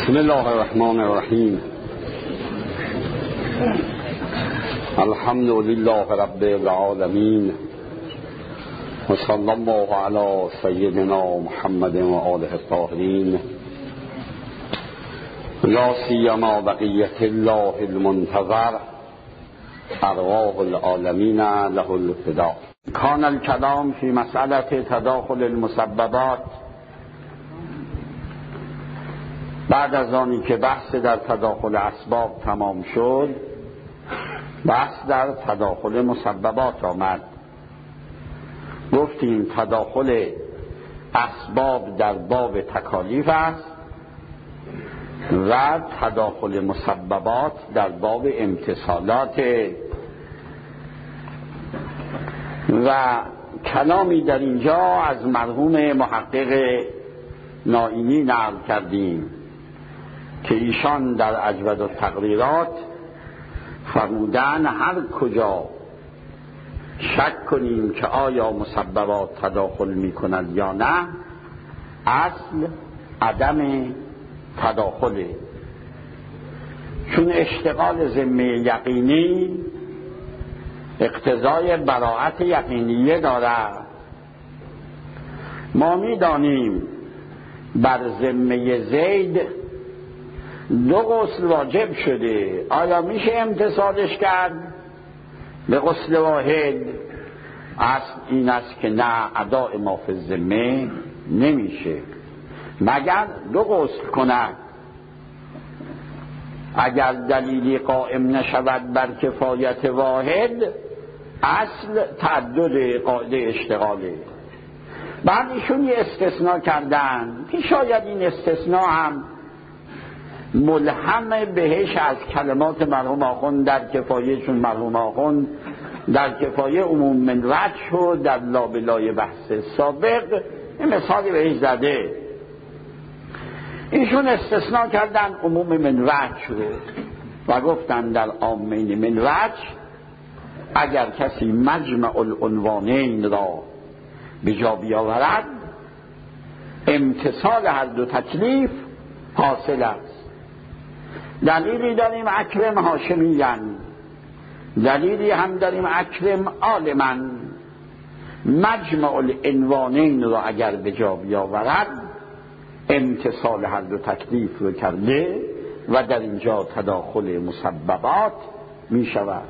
بسم الله الرحمن الرحیم. الحمد لله رب العالمین و صلی الله علی سیدنا محمد و آله الطاهرین لا سیما بقیة الله المنتظر ارواح العالمین له الفداء. کان الکلام فی مسئله تداخل المسببات. بعد از آنی که بحث در تداخل اسباب تمام شد، بحث در تداخل مسببات آمد. گفتیم تداخل اسباب در باب تکالیف است و تداخل مسببات در باب امتثالات. و کلامی در اینجا از مرحوم محقق نائینی نقل کردیم که ایشان در اجود التقریرات فرمودن هر کجا شک کنیم که آیا مسببات تداخل می کند یا نه، اصل عدم تداخله، چون اشتغال ذمه یقینی اقتضای براءت یقینیه دارد. ما می دانیم بر ذمه زید 2 غسل واجب شده، آیا میشه امتثالش کرد به غسل واحد؟ اصل این است که نه، اداء ما فی الذمه نمیشه مگر 2 غسل کند. اگر دلیلی قائم نشود بر کفایت واحد، اصل تعدد قاعده اشتغاله. بعد ایشون یه استثناء کردن که شاید این استثناء هم ملهم بهش از کلمات مرحوم آخوند در کفایه، چون مرحوم آخوند در کفایه عموم من وجه شد، در لابلای بحث سابق این مثالی بهش زده. ایشون استثناء کردن عموم من وجه شد و گفتن در عامین من وجه اگر کسی مجمع العنوانین را به جا بیاورد، امتثال هر 2 تکلیف حاصل است. دلیلی داریم اکرم هاشمیان، دلیلی هم داریم اکرم عالمن. مجمع العنوانین را اگر به جا بیاورد، امتثال هر 2 تکلیف رو کرده و در اینجا تداخل مسببات می شود.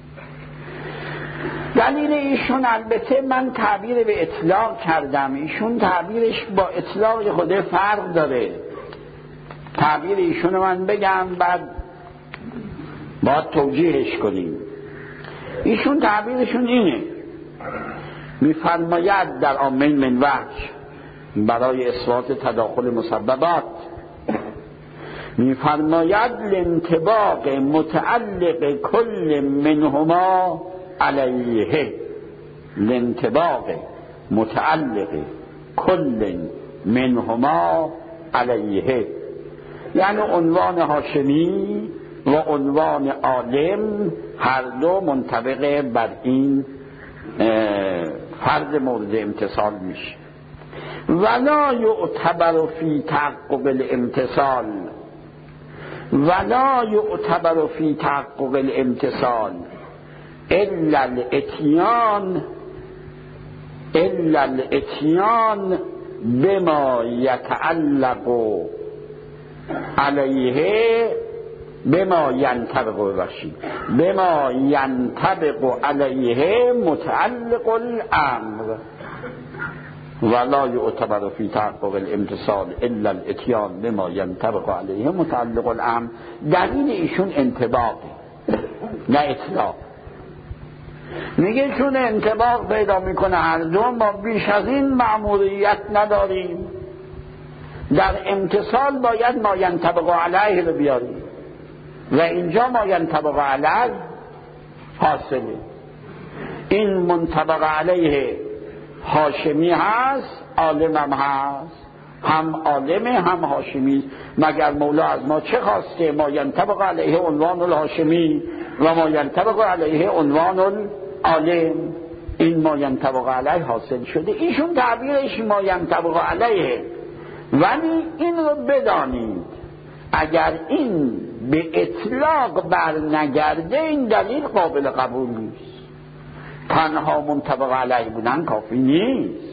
دلیل ایشون البته من تعبیر به اطلاق کردم، ایشون تعبیرش با اطلاق خود فرق داره. تعبیر ایشون من بگم بعد باید توجیهش کنیم. ایشون تعبیرشون اینه، میفرماید در عامین من وجه برای اثبات تداخل مسببات، میفرماید لانطباق متعلق کل منهما علیه، لانطباق متعلق کل منهما علیه، یعنی عنوان هاشمی و عنوان عالم هر 2 منطبق بر این فرد مورد امتثال میشه. ولا یعتبر فی تحقق الامتثال، ولا یعتبر فی تحقق الامتثال الا الاتیان بما یتعلق علیه بما ینطبق علیه متعلق الامر. ولا یعتبر فی تحقق الامتثال الا الاتیان بما ینطبق علیه متعلق الامر. دلیل ایشون انطباق نه اطلاق. میگه چون انطباق پیدا میکنه هر 2، ما بیش از این مأموریت نداریم. در امتثال باید ما ینطبق علیه رو بیاریم و اینجا ما ینطبق علیه حاصله. این منطبق علیه هاشمی هست، عالم هم هست، هم عالمه هم هاشمی. مگر مولا از ما چه خواسته؟ ما ینطبق علیه عنوان الهاشمی و ما ینطبق علیه عنوان العالم. این ما ینطبق علیه حاصل شده. ایشون تعبیرش ما ینطبق علیه. ولی این رو بدانید اگر این به اطلاق بر نگرده این دلیل قابل قبول نیست. تنها منطبق علیه بودن کافی نیست.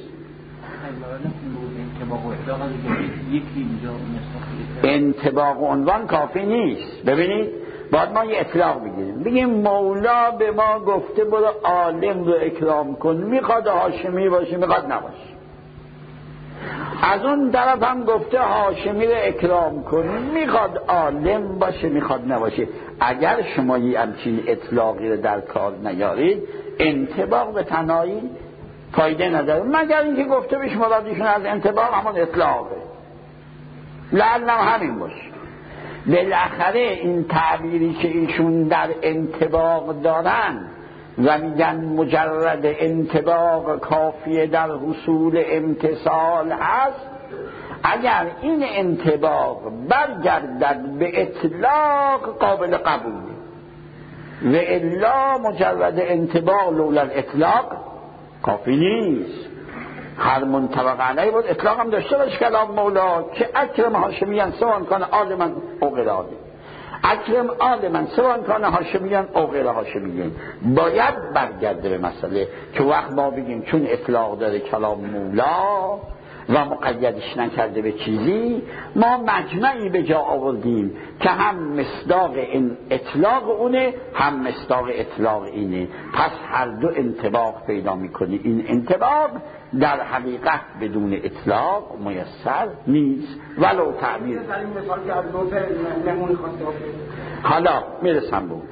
انطباق عنوان کافی نیست. ببینید باید ما یه اطلاق بگیم مولا به ما گفته برو عالم رو اکرام کن، میخواد هاشمی باشه میخواد نباشه. از اون طرف هم گفته هاشمی رو اکرام کن، میخواد عالم باشه میخواد نباشه. اگر شما یه همچین اطلاقی رو در کار نیارید انطباق به تنهایی فایده نداره، مگر اینکه گفته بهش مرادشون از انطباق همون اطلاقه. لعلم همین باشه. بالاخره این تعبیری که ایشون در انطباق دارن و میگن مجرد انطباق کافیه در حصول امتصال هست، اگر این انطباق برگردد به اطلاق قابل قبوله و الا مجرد انطباق لولا اطلاق کافی نیست. هر منطبق علیه بود اطلاق هم داشته باشه کلام مولا که اکرم هاشمیان سوان کان عالمن او غیر عالم، اکرم عالمن سوان کان هاشمیان او غیر هاشمیان. باید برگرده به مسئله که وقت ما بگیم چون اطلاق داره کلام مولا و مقیدش نکرده به چیزی، ما مجمعی به جا آوردیم که هم مصداق این اطلاق اونه هم مصداق اطلاق اینه، پس هر دو انطباق پیدا میکنی. این انطباق در حقیقت بدون اطلاق میسر نیست ولو تعبیر. حالا میرسم بود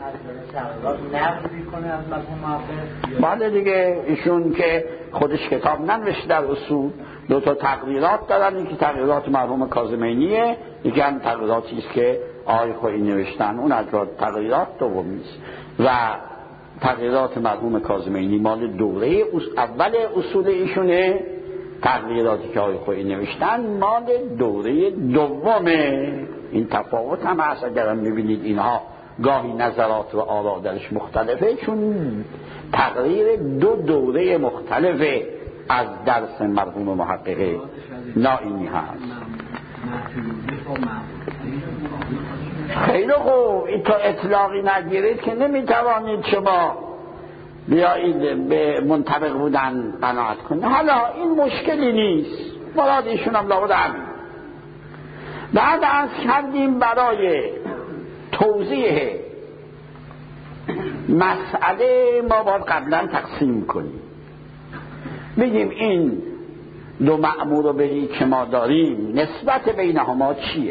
بله دیگه، ایشون که خودش کتاب ننوشته در اصول، دو تا تقریرات دارن، یکی تقریرات مرحوم کاظمینیه، یکی هم تقریراتی است که آقای خویی نوشتن، اون از تقریرات دومی است. و تقریرات مرحوم کاظمینی مال دوره اول اصول ایشونه، تقریراتی که آقای خویی نوشتن مال دوره دومه. این تفاوت هم هست. اگر هم میبینید اینها گاهی نظرات و آرا درش مختلفه، چون تقریر دو دوره مختلفه از درس مرحوم محقق نائینی هست. خیلی خوب، این تا اطلاقی نگیرید که نمیتوانید شما بیایید به منطبق بودن قناعت کنید. حالا این مشکلی نیست، مراد ایشون هم لابد همین. بعد از کردیم برای توضیح مسئله ما باید قبلا تقسیم کنیم، بگیم این دو مأمور بهی که ما داریم نسبت بینهما چیه.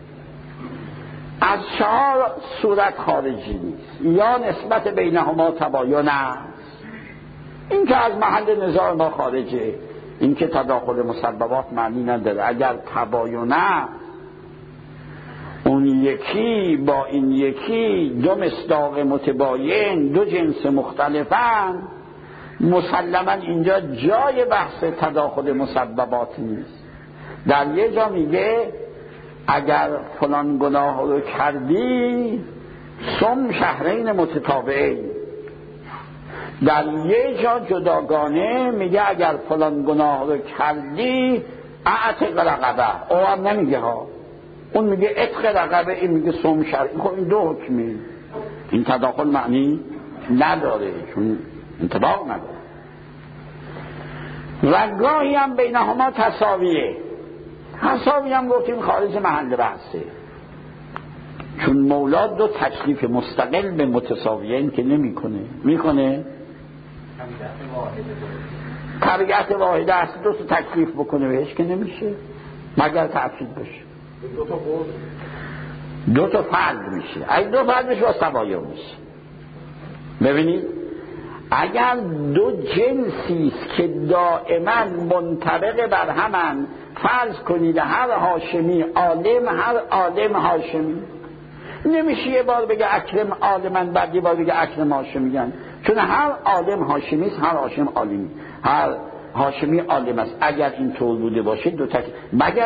از 4 صورت خارجی نیست، یا نسبت بینهما تباین است، این که از محل نزاع ما خارجه، این که تداخل مسببات معنی نداره. اگر تباین است اون یکی با این یکی دو مصداق متباین، دو جنس مختلفن، مسلما اینجا جای بحث تداخل مسببات نیست. در یه جا میگه اگر فلان گناه رو کردی صم شهرین متتابعین، در یه جا جداگانه میگه اگر فلان گناه رو کردی اعتق رقبه. او هم نمیگه ها، اون میگه عتق رقبه، این میگه صم شهرین. خب این دو حکمی، این تداخل معنی نداره چون انطباق نداره. و گاهی هم بینهما تساویه. تساوی هم گفتیم خارج محل بحثه، چون مولا دو تکلیف مستقل به متساویین که میکنه طبیعت واحده است، دو تا تکلیف بکنه بهش که نمیشه مگر تعقیب بشه. دو تا فرد میشه، اگه دو فرد بشه با سوایه میشه. ببینید اگر دو جنسی است که دائما منطبق بر همن، فرض کنید هر هاشمی عالم، هر عالم هاشمی، نمیشه یه بار بگه اکرم عالمن بعد یه بار بگه اکرم هاشمیان، چون هر عالم هاشمی است، هر هاشم عالمی، هر هاشمی عالم است. اگر این طور بوده باشه دو مگر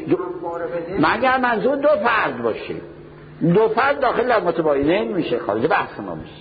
منظور دو فرد باشه، دو فرد داخل در متباینین میشه، خارج بحث ما میشه.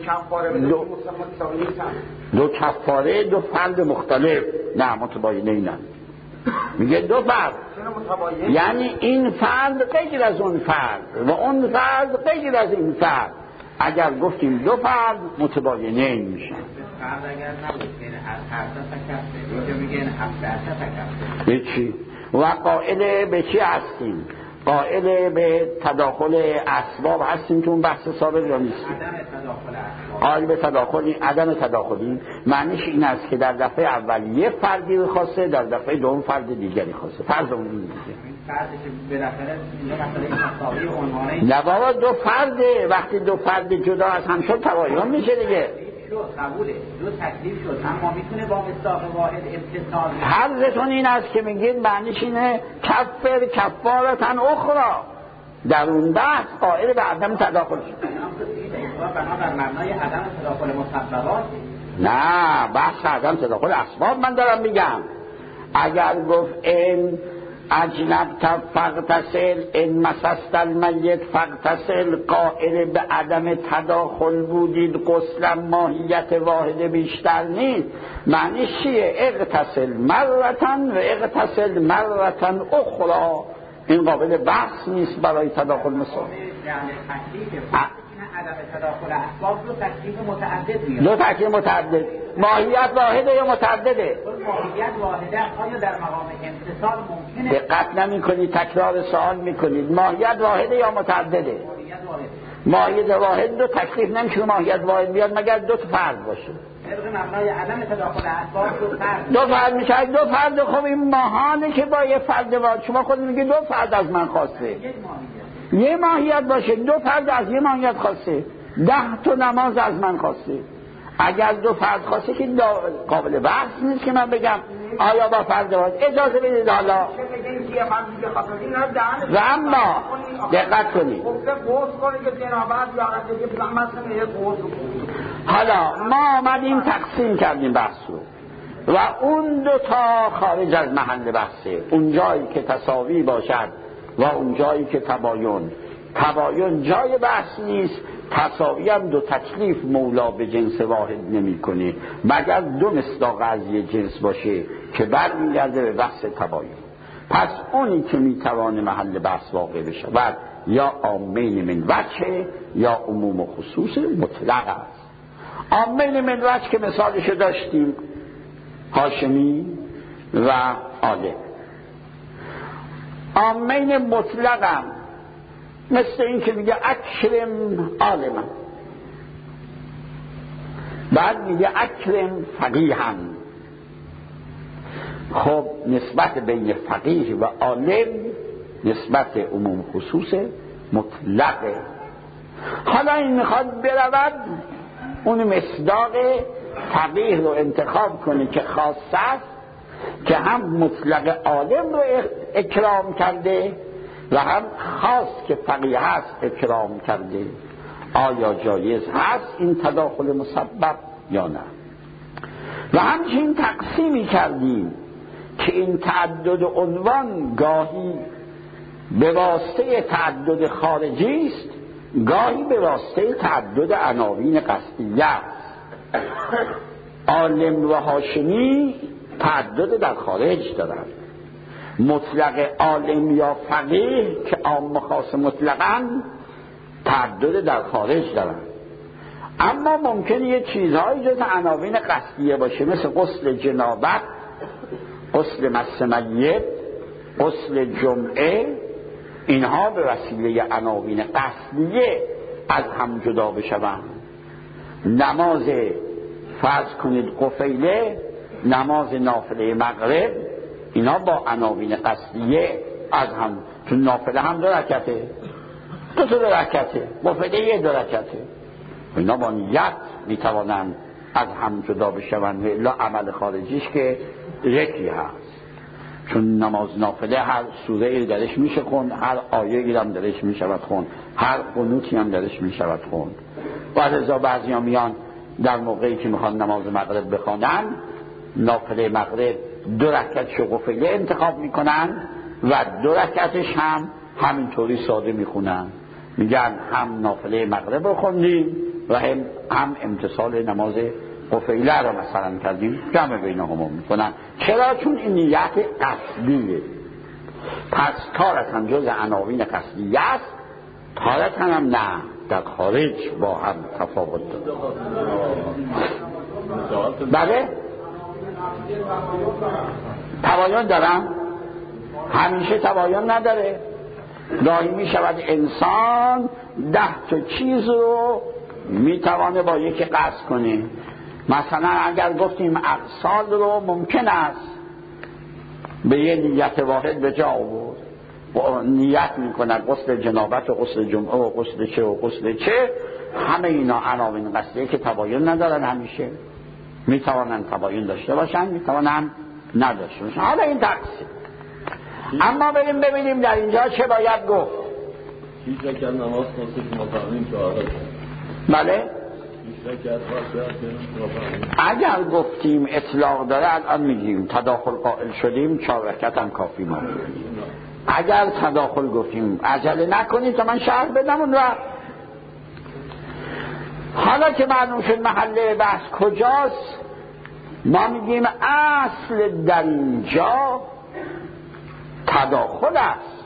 دو کفاره دو فرد مختلف، نه متباینین نه، میگه دو فرد یعنی این فرد غیر از اون فرد و اون فرد غیر از این فرد. اگر گفتیم دو فرد متباینه میشن. فرد اگر نبود یعنی هر دو تکفته اینجا میگن 7 تکفته. به چی؟ و قائل به چی هستیم؟ قائل به تداخل اسباب هستیم که اون بحث سابق یا نیستیم؟ عدم تداخل اسباب. قائل به تداخل، عدم تداخلی معنیش این است که در دفعه اول یه فردی خواسته، در دفعه دوم فرد دیگری خواسته. فرض اون دیگه فردی که بالاخره اینجا مسئله مساوی عنوانه نه بابا دو فرده، وقتی دو فرد جدا از هم شد تباین میشه دیگه. قبوله دو تکلیف شد اما میتونه با مصداق واحد اتصال. حرفتون این است که میگید معنیش اینه کفر کفارتن اخرى، در اون بحث قائل به عدم تداخل شد. بنا بر مبنای عدم تداخل مسببات. نه بحث عدم تداخل اسباب من دارم میگم. اگر گفت این اجنبت فاغتسل، این مسست المیت فاغتسل، قائل به عدم تداخل بودید، غسل ماهیت واحد بیشتر نیست. معنیش چیه؟ اغتسل مرتن و اغتسل مرتن اخرى. این قابل بحث نیست برای تداخل مساوی. عدم تداخل اسباب دو تکلیف متعدد میاد. دو تکلیف متعدد. ماهیت واحده یا متعدده؟ ماهیت واحده. آیا در مقام امتصال ممکنه؟ دقت نمی‌کنید، تکرار سوال می‌کنید. ماهیت واحده یا متعدده؟ ماهیت واحد دو تکلیف نمیشه ماهیت واحد بیاد مگر دو تا فرد باشه. طبق مبنای عدم تداخل اسباب دو فرد میشه. دو فرد. خب این ماهانه که با یه فرد واحد، شما خود میگید دو فرد از من خواسته. یه ماهیت باشه، دو فرد از یه ماهیت خواسته، 10 تا نماز از من خواسته. اگر دو فرد خواسته که قابل بحث نیست که من بگم آیا با فرد واحد. اجازه بدید حالا. و اما دقت کنید، حالا ما آمدیم تقسیم کردیم بحث رو و اون دو تا خارج از محل بحثه. اون جایی که تساوی باشد و اون جایی که تباین جای بحث نیست. تساوی هم دو تکلیف مولا به جنس واحد نمی کنه مگر دو مصداق از یه جنس باشه که برمیگرده به بحث تباین. پس اونی که میتوانه محل بحث واقع بشه و یا عامین من وجه یا عموم و خصوص مطلق است. عامین من وجه که مثالشو داشتیم، هاشمی و آله. عامین مطلقم مثل این که میگه اکرم عالما، بعد میگه اکرم فقیها. خب نسبت بین فقیه و عالم نسبت عموم خصوص مطلقه. حالا این میخواد برود اون مصداق فقیه رو انتخاب کنه که خاص است، که هم مطلق عالم رو اکرام کرده و هم خاص که فقیه هست اکرام کرده. آیا جایز هست این تداخل مسبب یا نه؟ و همچنین تقسیمی کردیم که این تعدد عنوان گاهی به واسطه تعدد خارجی است، گاهی به واسطه تعدد عناوین قصدیه است. عالم و هاشمی تعدد در خارج دارند. مطلق عالم یا فقیه که عام و خاص مطلقاً تعدد در خارج دارند. اما ممکنه یه چیزهایی جز عناوین قصدیه باشه، مثل غسل جنابت، غسل مس میت، غسل جمعه. اینها به وسیله عناوین قصدیه از هم جدا بشوند. نماز فرض کنید قفیله، نماز نافله مغرب، اینا با عناوین قصدیه از هم، چون نافله هم 2 رکعته، 2 رکعته، قفیله 1 رکعته، اینا با نیت میتوانند از هم جدا بشوند. الا عمل خارجیش که یکی هست، چون نماز نافله هر سوره ای درش میشه خوند، هر آیه ای هم درش میشود خوند، هر قنوتی هم درش میشود خوند. بعد از بعضی هم میان در موقعی که میخوان نماز مغرب بخوانن، نافله مغرب 2 رکعت قفیله انتخاب میکنن و 2 رکعتش هم همینطوری ساده میخونن، میگن هم نافله مغرب رو خوندیم و هم امتصال نماز قفیله رو مثلا کردیم، جمع بینهما میکنن. چرا؟ چون این نیت قصدیه. پس تارتن جز عناوین قصدیه است، تارتن هم نه، در خارج با هم تفاوت داره. بله تباین دارم، همیشه تباین نداره. گاهی می شود انسان 10 تا چیز رو می توانه با یکی قصد کنه. مثلا اگر گفتیم اقصال رو ممکن است به یه نیت واحد به جا آورد، نیت می کند غسل جنابت و غسل جمعه و غسل چه و غسل چه، همه اینا عناوین قصدیه که تباین ندارن، همیشه می توانن تباین داشته باشن، می توانن نداشته باشن. حالا این تقسیم. اما بریم ببینیم در اینجا چه باید گفت. هیچ رکعت نماز خاصه ما فهمیم شهادت. بله هیچ رکعت اگر گفتیم اطلاق داره الان میگیم تداخل قائل شدیم 4 رکعت هم کافی ما. اگر تداخل گفتیم عجله نکنید تا من شرح بدم اون وقت. حالا که معلوم شد محله بحث کجاست، ما میگیم اصل در اینجا تداخل است،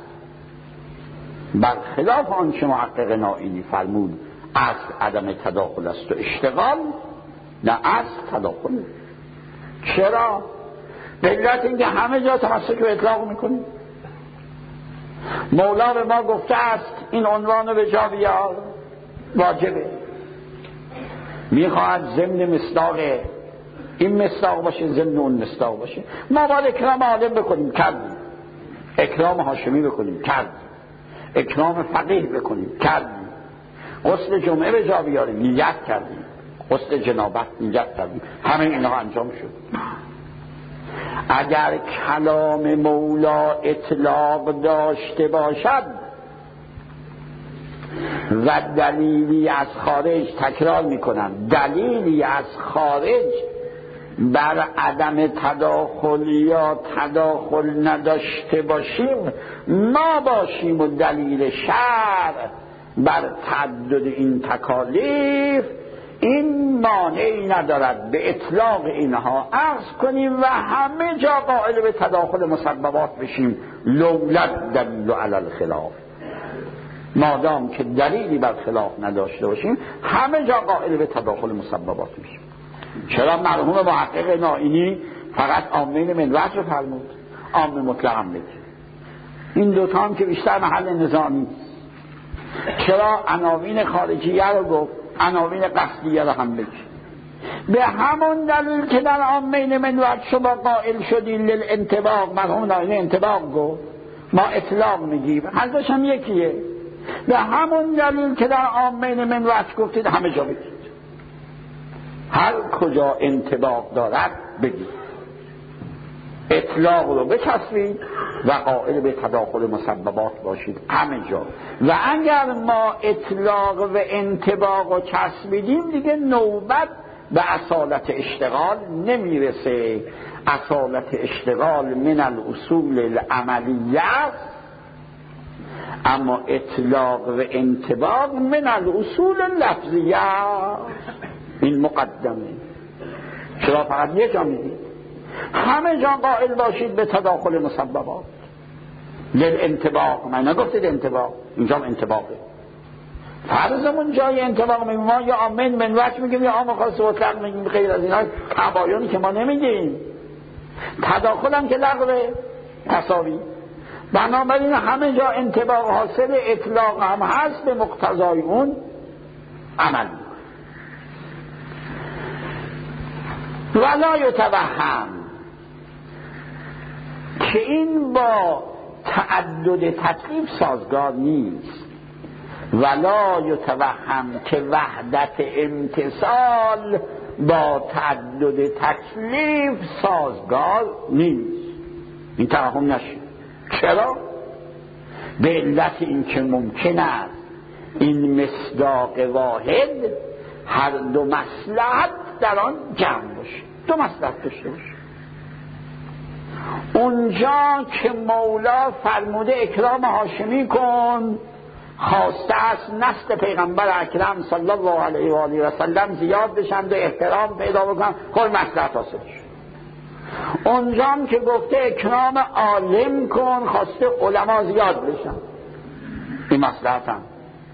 برخلاف آنچه محقق نائینی فرمود اصل عدم تداخل است و اشتغال، نه اصل تداخل. چرا؟ به علت اینکه همه جا تمسک به اطلاق میکنیم. مولا به ما گفته است این عنوان به جا بیار، واجبه، میخواهد ضمن مصداق این مصداق باشه، ضمن اون مصداق باشه. ما باید اکرام عالم بکنیم، کردیم. اکرام هاشمی بکنیم، کردیم. اکرام فقیه بکنیم، کردیم. غسل جمعه به جا بیاریم، نیت کردیم. غسل جنابت نیت کردیم. همه اینها انجام شد. اگر کلام مولا اطلاق داشته باشد و دلیلی از خارج، تکرار میکنم، دلیلی از خارج بر عدم تداخل یا تداخل نداشته باشیم، ما باشیم و دلیل شرع بر تعدد این تکالیف، این مانعی ندارد به اطلاق اینها عرض کنیم و همه جا قائل به تداخل مسببات بشیم، لولد دلیل علی الخلاف. مادام که دلیلی بر خلاف نداشته باشیم همه جا قائل به تداخل مسببات میشیم. چرا مرحوم محقق نائینی فقط عامین منوج رو فرمود، عام مطلق هم بگه. این دوتا هم که بیشتر محل نظامی. چرا عناوین خارجیه رو گفت، عناوین قصدیه رو هم بگه؟ به همون دلیل که در عامین منوج شما قائل شدین للانطباق، مرحوم نائینی انطباق گفت، ما اطلاق میگیم، هر دوش هم یکیه. به همون دلیل که در عامین منوج گفتید همه جا بگید، هر کجا انطباق دارد بگید، اطلاق رو بچسبید و قائل به تداخل مسببات باشید همه جا. و اگر ما اطلاق و انطباق رو چسبیدیم دیگه نوبت به اصالت اشتغال نمیرسه. اصالت اشتغال من الاصول العملیه، اما اطلاق و انطباق من الاصول اللفظیه. این مقدمه. چرا فقط یه جا میگید؟ همه جا قائل باشید به تداخل مسببات. للانطباق، من نگفتید انطباق، اینجا انطباقه. فرضمون جای انطباق میگیم، ما یا آمین منوچ میگیم یا آم خاص مطلق میگیم، غیر از اینا تبایانی که ما نمیگیم. تداخل هم که لغوه تساوی. بنابراین همه جا انطباق حاصل، اطلاق هم هست، به مقتضای اون عمل. ولا یتوهم که این با تعدد تکلیف سازگار نیست. ولا یتوهم که وحدت امتصال با تعدد تکلیف سازگار نیست. این توهم نشه. چرا؟ به علت این که ممکن است این مصداق واحد هر دو مصلحت در آن جمع باشه، دو مصلحت داشته باشه. اونجا که مولا فرموده اکرام هاشمی کن، خواسته است نسل پیغمبر اکرم صلی الله علیه و آله و سلم زیاد بشند و احترام پیدا بکنن، خود مصلحت حاصل شد. اونجام که گفته اکرام عالم کن خواسته علما زیاد بشن، این مصلحت هم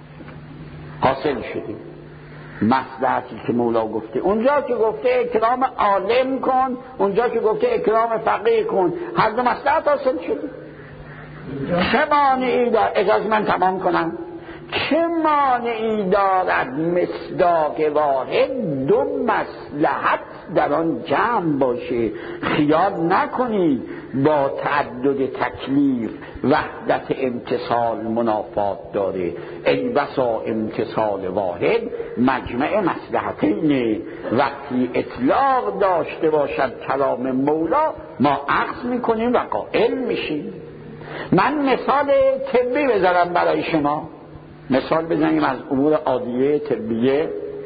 حاصل شدیم. مصلحتی که مولا گفته اونجا که گفته اکرام عالم کن، اونجا که گفته اکرام فقیه کن، هر دو مصلحت حاصل شدیم. چه مانعی دارد؟ اجازه من تمام کنم. چه مانعی دارد مصداق واحد دو مصلحت در آن جمع باشه؟ خیال نکنید با تعدد تکلیف وحدت امتصال منافات داره. ای بسا امتصال واحد مجمع مصلحتینه. وقتی اطلاق داشته باشد کلام مولا ما اخذ میکنیم و قائل میشیم. من مثال طبی بذارم برای شما، مثال بزنیم از امور عادیه طبیه.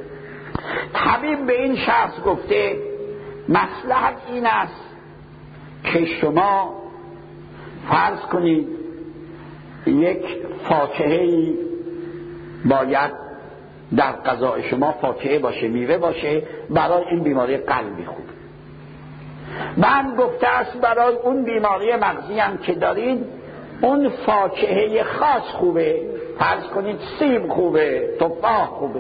طبیب به این شخص گفته مصلحت این است که شما فرض کنید یک فاکهه‌ای باید در غذای شما فاکهه باشه، میوه باشه، برای این بیماری قلبی خوب. من گفته است برای اون بیماری مغزی هم که دارید اون فاکهه خاص خوبه، فرض کنید سیب خوبه، تفاح خوبه.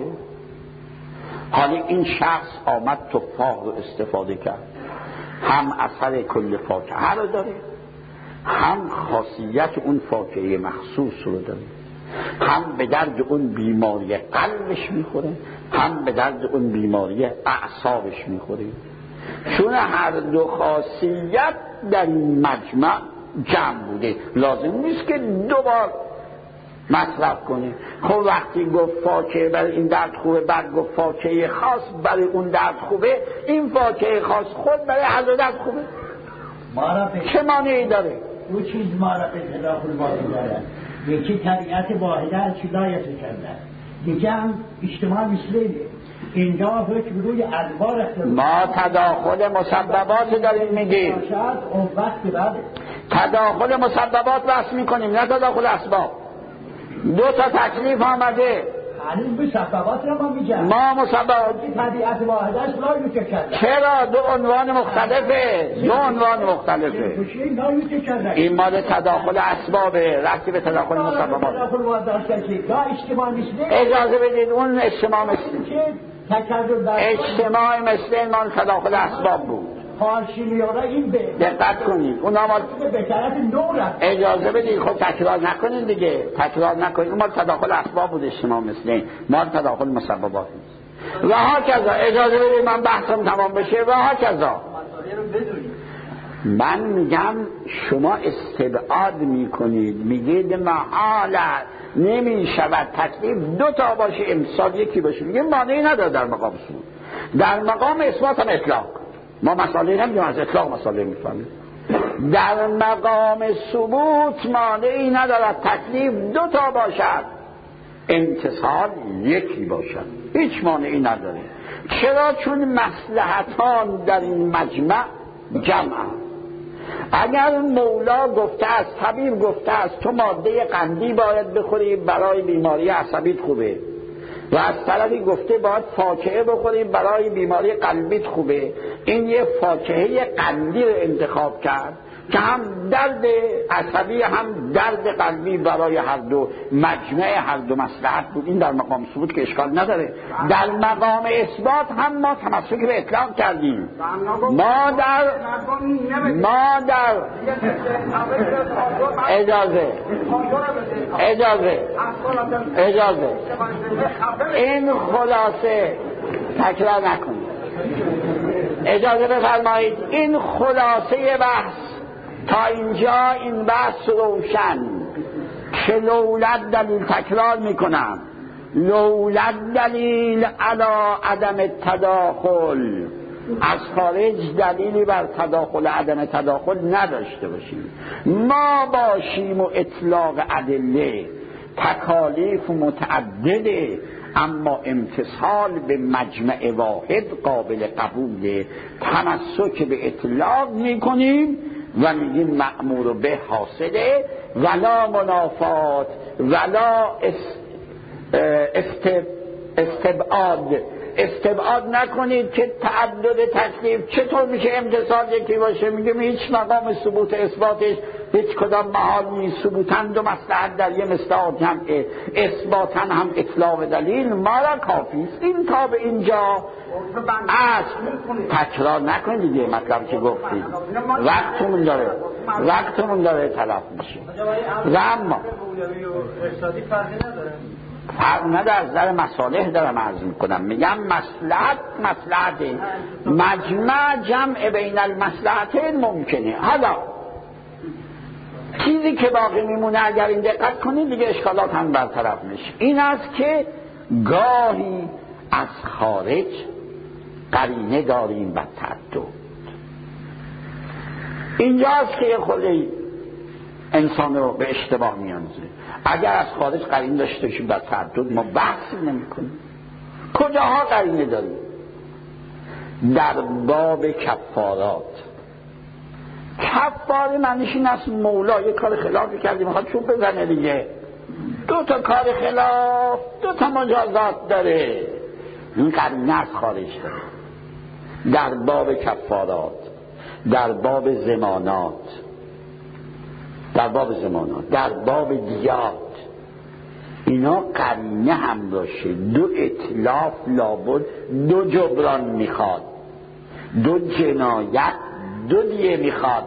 حالا این شخص آمد تفاح رو استفاده کرد، هم اثر کل فاکهه رو داره، هم خاصیت اون فاکهه مخصوص رو داره، هم به درد اون بیماری قلبش میخوره، هم به درد اون بیماری اعصابش میخوره. چون هر دو خاصیت در این مجمع جمع بوده، لازم نیست که دوبار مصرف کنه. خب وقتی گفت فاکهه برای این درد خوبه، بعد گفت فاکهه خاص برای اون درد خوبه، این فاکهه خاص خود برای هر دو درد خوبه. چه مانعی داره؟ دو چیز معرفه تداخل واقعی داره. یکی طبیعت واحده از چیزایت کرده، یکی هم اجتماع مثلی. اینجا حکم روی ادوار اختلاف. ما تداخل مسببات داریم میگیم، تداخل مسببات بحث میکنیم، نه تداخل اسباب. دو تا تکلیف آمده، هنوز به مسببات رو ما میگم. ما مسببات طبیعت واحده است لایو که کرده. چرا؟ دو عنوان مختلفه، دو عنوان مختلفه. این مال تداخل اسبابه، رفتی به تداخل مسببات. تداخل واحده است که دا اجتماع مثلی. اجازه بدید اون اجتماع مثلی، اجتماع مثل مال تداخل اسباب بود. این دقت کنید اون مال به طرف نور. اجازه بدید خب تکرار نکنید دیگه، تکرار نکنید. اون مال تداخل اسباب بود، اجتماع مثل مال تداخل مسببات نیست. و ها کذا. اجازه بدید من بحثم تمام بشه. و ها کذا. من میگم شما استبعاد میکنید، میگید محال نمیشود تکلیف دو تا باشه امثال یکی باشه. میگه مانعی نداره در مقام ثبوت، در مقام اثبات هم اطلاق. ما مسئله نمیدیم، از اطلاق مسئله میفهمیم. در مقام ثبوت مانعی ندارد تکلیف دو تا باشد، امتصال یکی باشد، هیچ مانعی نداره. چرا؟ چون مصلحتان در این مجمع جمع. اگر مولا گفته است، طبیب گفته است تو ماده قندی باید بخوری برای بیماری عصبیت خوبه، و از طرفی گفته باید فاکهه بخوریم برای بیماری قلبیت خوبه، این یه فاکهه قندی رو انتخاب کرد که هم درد عصبی هم درد قلبی برای هر دو مجمع هر دو مصلحت بود. این در مقام ثبوت که اشکال نداره. در مقام اثبات هم ما تمسک به اطلاق کردیم. ما در اجازه این خلاصه تکرار نکنید، اجازه بفرمایید. این خلاصه بحث تا اینجا، این بحث روشن که لولد دلیل، تکرار میکنم، لولد دلیل علی عدم تداخل، از خارج دلیلی بر تداخل عدم تداخل نداشته باشیم، ما باشیم و اطلاق ادله تکالیف متعدده، اما امتصال به مجمع واحد قابل قبوله. تمسک به اطلاق میکنیم و میگیم مأمور به حاصله، ولا منافات ولا استبعاد استبعاد نکنید که تعدد تکلیف چطور میشه امتصال یکی باشه. میگم هیچ مقام ثبوت اثباتش هیچ کدام محال نیست. ثبوتن دو مصلحت در یه مصداق جمعه، اثباتن هم اطلاق دلیل ما را کافی است. این تا به اینجا تکرار نکنید دیگه مطلب که گفتید، وقتمون داره تلف میشه. و اما فرق نداره، از نظر مصالح دارم عرض میکنم. میگم مصلحت مجمع جمع بین المصلحتین ممکنه. حالا چیزی که باقی میمونه اگر این دقت کنید دیگه اشکالات هم برطرف میشه، این است که گاهی از خارج قرینه داریم و تعدد. اینجاست که خود انسان رو به اشتباه میاندازه. اگر از خارج قرینه داشته باشیم بر تعدد ما بحثی نمی کنیم. کجاها قرینه داریم؟ در باب کفارات. کفاره معنیش این است مولا یک کار خلافی کردیم میخواد چوب بزنه دیگه، دو تا کار خلاف دو تا مجازات داره، این قرینه از خارج داره. در باب کفارات، در باب زمانات، در باب دیات، اینا قرینه هم باشه. دو اطلاف لابد دو جبران میخواد، دو جنایت دو دیه میخواد،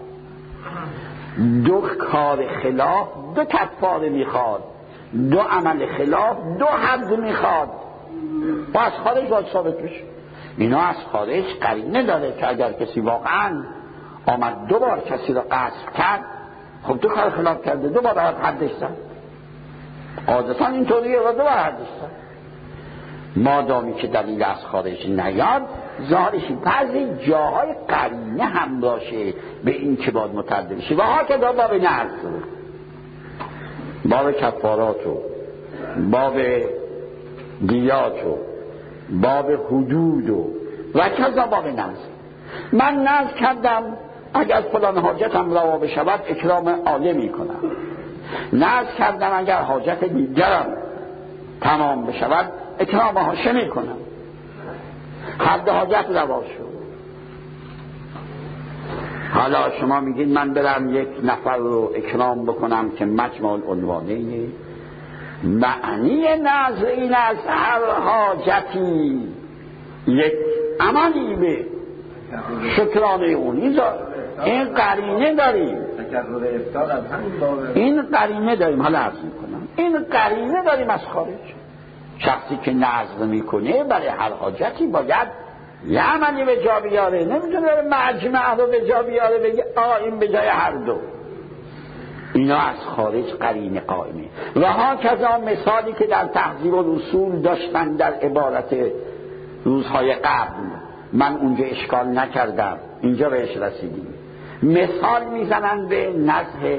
دو کار خلاف دو کفاره میخواد، دو عمل خلاف دو حد میخواد. و از خارج باید ثابت بشه. اینا از خارج قرینه داره که اگر کسی واقعا آمد دو بار کسی را قصد کرد، خب دو کار خلاف کرده، دو بار حدش زد. عادتا اینطوریه و دو بار حدش زد. مادامی که دلیل از خارج نیاد ظاهرش بعضی جاهای قرینه هم باشه به این که باید متعدد شه. و ها که باب نرد، باب کفارات، باب دیات، باب حدود و کذا باب نزد. من نزد کردم اگر فلان حاجتم روا بشود اکرام عالی میکنم، نزد کردم اگر حاجت دیگرم تمام بشود اکرام حاشیه میکنم. حد حاجت روا شد. حالا شما میگید من برم یک نفر رو اکرام بکنم که مجمع العنوانه. معنی نظر این از هر حاجتی یک عملی به شکرانه اون. این قرینه داریم، این قرینه داریم. حالا عرض میکنم این قرینه داریم از خارج. شخصی که نظر میکنه برای هر حاجتی باید یه عملی به جا بیاره، نمیتونه برای مجمع رو به جا بیاره بگه این به جای هر دو. اینا از خارج قرینه قائمه. و ها کذا مثالی که در تهذیب الاصول داشتن در عبارت روزهای قبل، من اونجا اشکال نکردم، اینجا بهش رسیدیم. مثال میزنن به نزه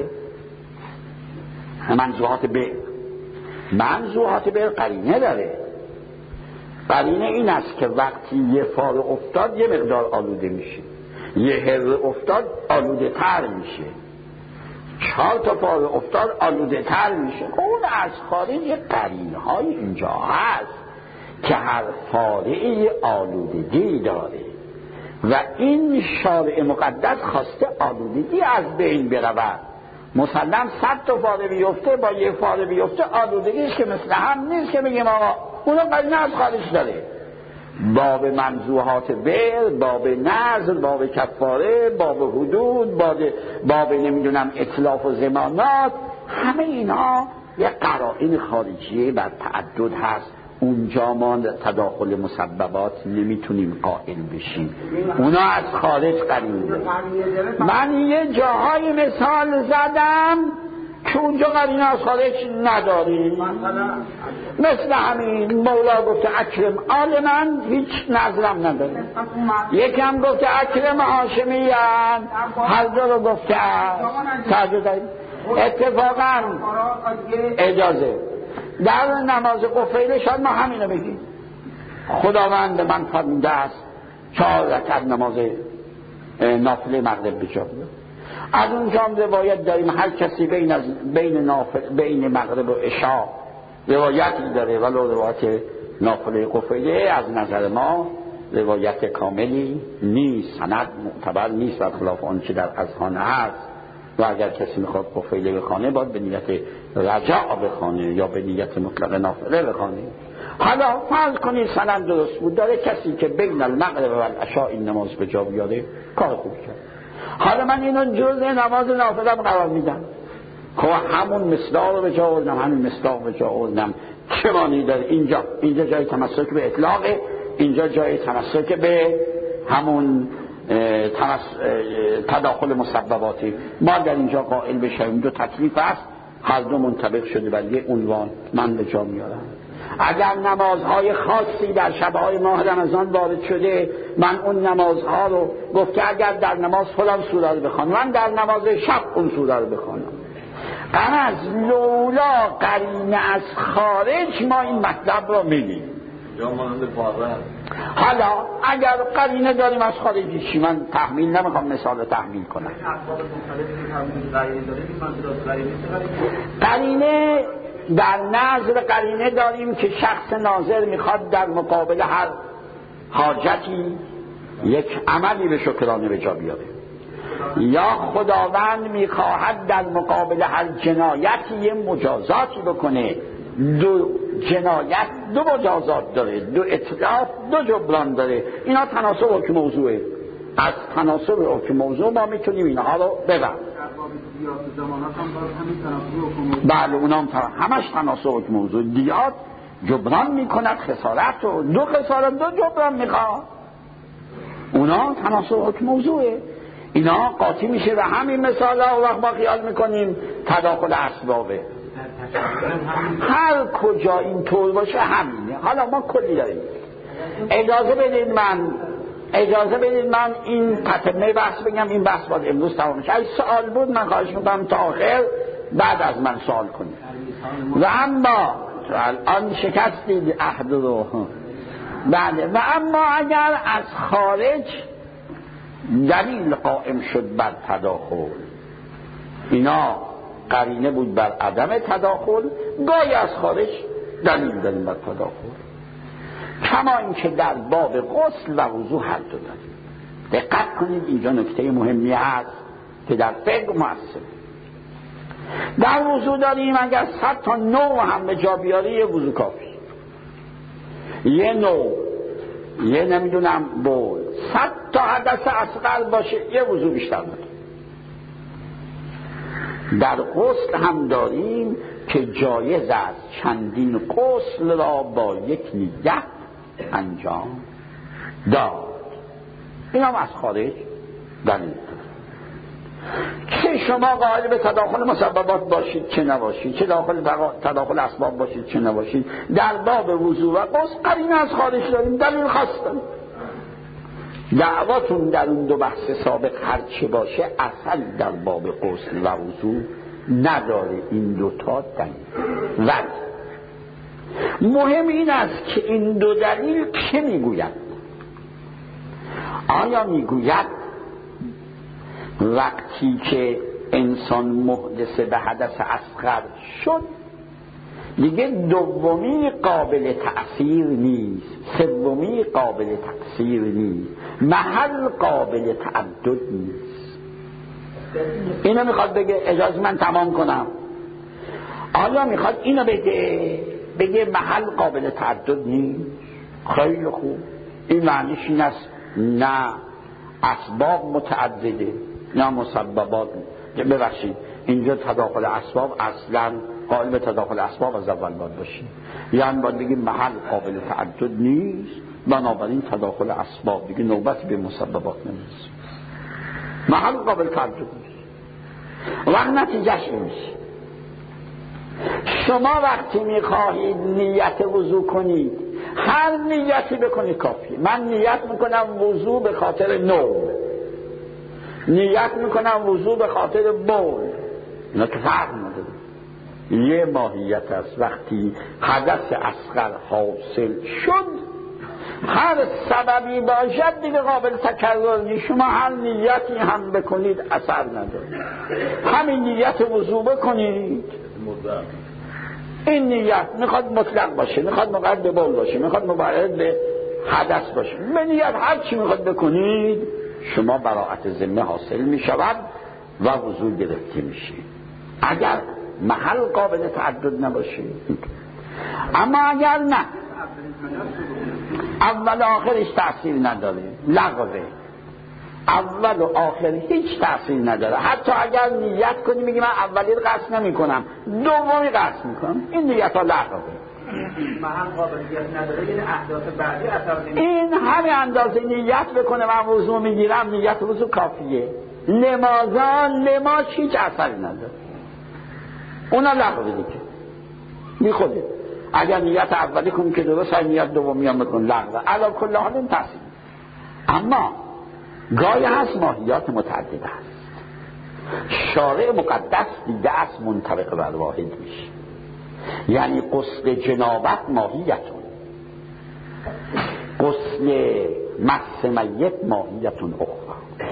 منزوحات به قرینه داره. قرینه این است که وقتی یه فار افتاد یه مقدار آلوده میشه، یه هر افتاد آلوده تر میشه، 4 تا فار افتاد آلوده تر میشه. اون از خارج قرینه های اینجا هست که هر فاره آلودگی داره و این شارع مقدس خواسته آلودگی از بین برود. مسلم 100 تا فاره بیفته با یه فاره بیفته آلودگیش که مثل هم نیست که بگیم آقا اونو قرینه از خارج داره. باب منزوحات بر، باب نظر، باب کفاره، باب حدود، باب نمیدونم اطلاف و زمانات، همه اینا یه قرائن خارجیه بر تعدد هست. اونجا ما تداخل مسببات نمیتونیم قائل بشیم، اونا از خارج قرینه. من یه جاهای مثال زدم که اونجا قرینه از خارج نداریم. مثل همین مولا گفته اکرم آل من، هیچ نظرم نداره. یکم گفته اکرم هاشمیان، هر دو رو گفته تعجب داریم. اتفاقا اجازه در نماز قفیل شاید ما همینو بگیم. خداوند من فرموده است 4 رکعت نماز نافله مغرب بجا. از اونجا هم روایت داریم هر کسی بین مغرب و عشاء روایتی داره ولو روایت نافله قفیله از نظر ما روایت کاملی نیست، سند معتبر نیست، و خلاف آنچه در اذهان هست. و اگر کسی میخواد قفیله بخوانه باید به نیت رجاء بخوانه یا به نیت مطلق نافله بخوانه. حالا فرض کنید سند درست بود، داره کسی که بین المغرب و العشاء این نماز به جا بیاره، کار خوب کرد. حالا من اینو جزء نماز نافله قرار میدم، خب همون مصداق رو به جا آوردم، همین مصداق به جا آوردم، چه معنی داره؟ اینجا جای تمسک به اطلاقه، اینجا جای تمسک به همون تداخل مسبباتی. ما در اینجا قائل بشیم دو تکلیف است، هر دو منطبق شده بر یک عنوان، من به جا میارم. اگر نمازهای خاصی در شبهای ماه رمضان وارد شده، من اون نمازها رو گفته اگر در نماز فلان سوره رو بخوانم، من در نماز شب اون سوره رو بخوانم. از لولا قرینه از خارج ما این مطلب رو میگیم. حالا اگر قرینه داریم از خارجی چی؟ من تحمیل نمیخوام مثال تحمیل کنم. قرینه در نظر قرینه داریم که شخص ناظر میخواد در مقابل هر حاجتی یک عملی به شکرانه به جا بیاره، یا خداوند میخواهد در مقابل هر جنایتی یه مجازاتی بکنه. دو جنایت دو مجازات داره، دو اتلاف دو جبران داره. اینا تناسب حکم موضوعه. از تناسب حکم موضوع ما میتونیم اینها رو ببریم. بله اونام همش تناسب حکم موضوع. دیات جبران میکند خسارت رو، دو خسارت دو جبران میخواد، اونا تناسب حکم موضوعه. اینا قاطی میشه و همین مثال ها وقت ما خیال میکنیم تداخل اسبابه. هر کجا این طور باشه همینه. حالا ما کلی داریم. اجازه بدید من این تتمه بحث بگم. این بحث باید امروز تمام شه. اگه سوال بود من خواهش میکنم تا آخر بعد از من سوال کنید. و اما الان شکستید عهد رو. بله. و اما اگر از خارج دلیل قائم شد بر تداخل، اینا قرینه بود بر عدم تداخل، گاهی از خارج دلیل داریم بر تداخل. کما اینکه در باب غسل و وضو هر دو داریم. دقت کنید اینجا نکته مهمی هست که در فقه مؤثر. در وضو داریم اگر 100 تا نوع هم به جا بیاری یه وضو کافی. یه نوع، یه نمیدونم بول، 100 تا حدث اصغر باشه یه وضو بیشتر نداره. در غسل هم داریم که جایز است چندین غسل را با یک نیت انجام داد. این هم از خارج دلیل. چه شما قائل به تداخل مسببات باشید چه نباشید، چه تداخل اسباب باشید چه نباشید، در باب وضو و غسل قرینه از خارج داریم، دلیل خاص داریم. دعواتون در اون دو بحث سابق هر چه باشه اصل در باب غسل و وضو نداره. این دوتا دلیل. ولی مهم این است که این دو دلیل چه میگوید. آیا میگوید وقتی که انسان محدث به حدث اصغر شد دیگه دومی قابل تأثیر نیست، سومی قابل تأثیر نیست، محل قابل تعدد نیست. اینو میخواد بگه. اجازه من تمام کنم. آیا میخواد اینو بگه محل قابل تعدد نیست؟ خیلی خوب. این معنیش این است نه اسباب متعدده نه مسببات. ببخشید اینجا تداخل اسباب اصلا قائل به تداخل اسباب از اول باید باشیم، یعنی باید بگیم محل قابل تعدد نیست، بنابراین تداخل اسباب دیگه نوبتی به مسببات نمیشه، محل قابل تعدد نیست. وقت نتیجهش نمیشه. شما وقتی میخواهید نیت وضو کنید هر نیتی بکنید کافیه. من نیت میکنم وضو به خاطر نوم، نیت میکنم وضو به خاطر بول، اینا که فرق نداره. یه ماهیت است. وقتی حدث اصغر حاصل شد هر سببی باشد دیگه قابل تکرر نیست. شما هر نیتی هم بکنید اثر نداره. همین نیت وضو بکنید این نیت میخواد مطلق باشه، میخواد مقید به بول باشه، میخواد مقید به حدث باشه. به نیت هر چی میخواد بکنید شما براءت ذمه حاصل میشود و وضو گرفته میشه اگر محل قابل تعدد نباشه. اما اگر نه اول آخرش تأثیر نداره، لغوه، اول و آخر هیچ تأثیر نداره. حتی اگر نیت کنی میگی من اولی رو قصد نمی کنم دومی قصد میکنم، این نیت ها لغوه. محل قابلیت نداره، یعنی اهداف بعدی اثر نمیکنه. این همه اندازه نیت بکنه من وضو میگیرم، نیت وضو کافیه. لماز هیچ اثری نداره، اونا لغوه دیگه بی خوده. اگر نیت اولی کنی که درست های نیت دومی هم بکن لغوه. علا کل حال این تأثیر. اما گاهی هست ماهیات متعدد است، شارع مقدس دیده است منطبق بر واحد میشه. یعنی غسل جنابت ماهیتون، غسل مس میت ماهیتون اخرى.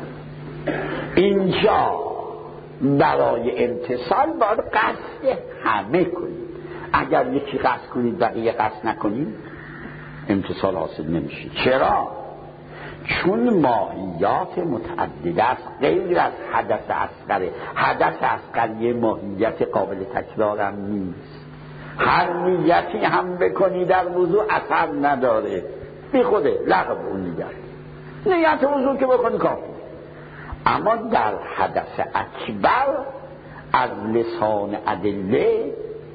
اینجا برای امتصال باید قصد همه کنید. اگر یکی قصد کنید بقیه قصد نکنید امتصال حاصل نمیشه. چرا؟ چون ماهیات متعدد است، غیر از حدث اصغره. حدث اصغر یه ماهیت قابل تکرار هم نیست. هر نیتی هم بکنی در وضو اثر نداره، بی خوده لغو اون نیت وضو که بکنی کافی. اما در حدث اکبر از لسان ادله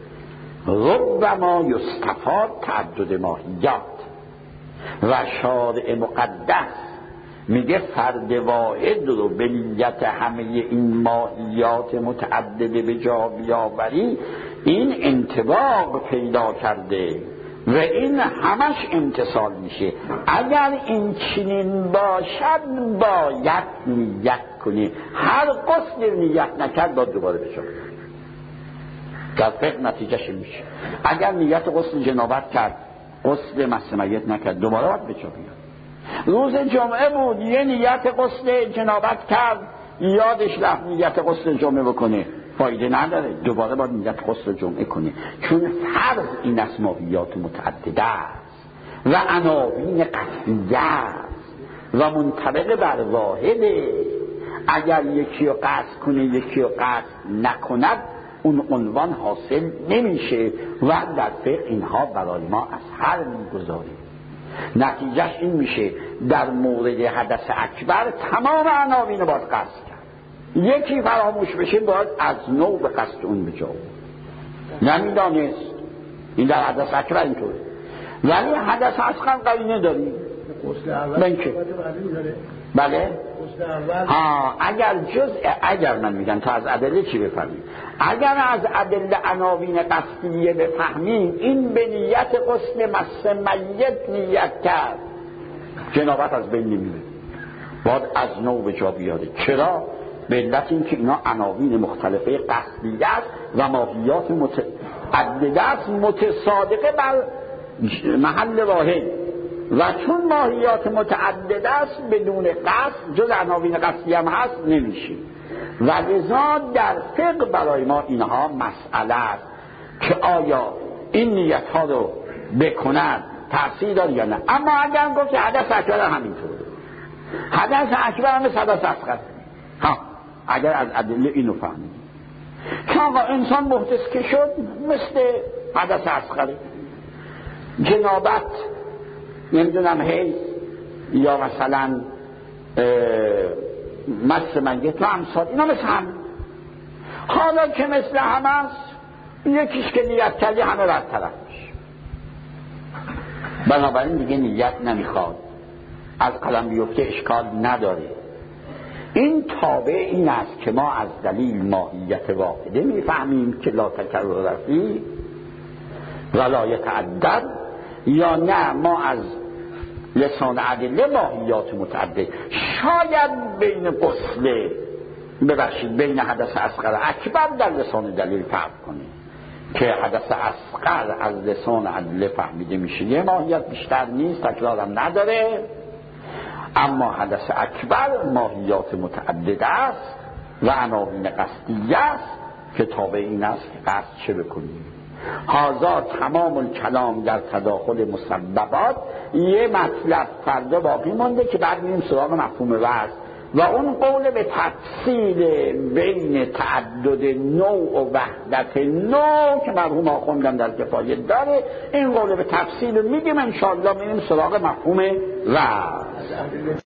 ربما یستفاد تعدد ماهیات و شارع مقدس میگه فرد واحد رو به نیت همه این ماهیات متعدده به جا بیاوری، این انطباق پیدا کرده و این همش امتصال میشه. اگر این چنین باشد باید نیت کنی. هر غسل نیت نکرد باید دوباره بشه. در فقه نتیجهش میشه اگر نیت غسل جنابت کرد غسل مس میت نکرد دوباره باید بچه بیاد. روز جمعه بود یه نیت غسل جنابت کرد یادش رفت نیت غسل جمعه بکنه، فایده نداره، دوباره باید نیت غسل جمعه کنه. چون فرض این از ماهیات متعدده است و عناوین قصدیه است و منطبق بر واحده. اگر یکی رو قصد کنه یکی رو قصد نکند اون عنوان حاصل نمیشه و در فقه اینها برای ما از هر میگذاریم. نتیجهش این میشه در مورد حدث اکبر تمام عناوین باید قصد کرد. یکی فراموش بشه باید از نو به قصد اون بجاوه. نمیدانست این در حدث اکبر اینطوره. ولی حدث اصغر قرینه داریم. بله اگر من میگم تا از ادله چی بفهمیم. اگر از ادله عناوین قصدیه بفهمیم این به نیت غسل مس میت نیت کرد جنابت از بین نمیره، باید از نو به جا بیاره. چرا؟ به علت این که اینا عناوین مختلفه قصدیه است و ماهیات متعدده است متصادقه بر محل واحد و چون ماهیات متعدد است بدون قصد جز عناوین قصدی هم هست نمیشه و لذا در فقه برای ما اینها مسئله است که آیا این نیت ها رو بکنند تأثیر داره یا نه. اما اگر گفت که حدث اکبر همینطور، حدث اکبر هم حدث اصغر، اگر از ادله اینو فهمید که آقا انسان محدث که شد مثل حدث اصغره، جنابت نمیدونم حیض یا مثلا مس میت و امثال اینا مثل هم. حالا که مثل هم است یکیش که نیت کردی همه رد طرف میشه. بنابراین دیگه نیت نمیخواد، از قلم بیفته اشکال نداره. این تابع این است که ما از دلیل ماهیت واحده میفهمیم که لا تکرر فیه ولا یتعدد، یا نه ما از لسان ادله ماهیات متعدد. شاید بین غسل بین حدث اصغر اکبر در لسان دلیل فرق کنیم که حدث اصغر از لسان ادله فهمیده میشه یه ماهیت بیشتر نیست، تکرارم نداره. اما حدث اکبر ماهیات متعدد است و عناوین قصدیه است که تابع این است که قصد چه بکنیم. هذا تمام الکلام در تداخل مسببات. یه مطلب فردا باقی مونده که بعد میریم سراغ مفهوم وصل و اون قول به تفصیل بین تعدد نوع و وحدت نوع که مرحوم آخوندم در کفایه داره. این قول به تفصیل میگیم انشاءالله میریم سراغ مفهوم وصل.